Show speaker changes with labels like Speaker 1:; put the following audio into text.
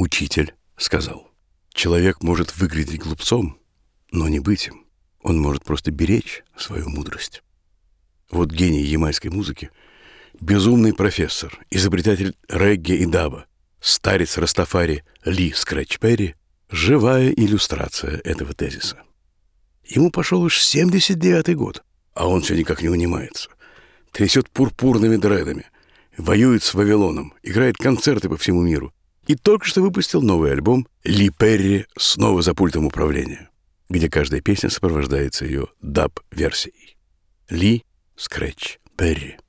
Speaker 1: Учитель сказал: человек может выглядеть глупцом, но не быть им. Он может просто беречь свою мудрость. Вот гений ямайской музыки, безумный профессор, изобретатель регги и даба, старец Растафари Ли Скретч Перри — живая иллюстрация этого тезиса. Ему пошел уж 79-й год, а он все никак не унимается. Трясет пурпурными дредами, воюет с Вавилоном, играет концерты по всему миру и только что выпустил новый альбом «Ли Перри снова за пультом управления», где каждая песня сопровождается ее даб-версией. Ли Скретч Перри.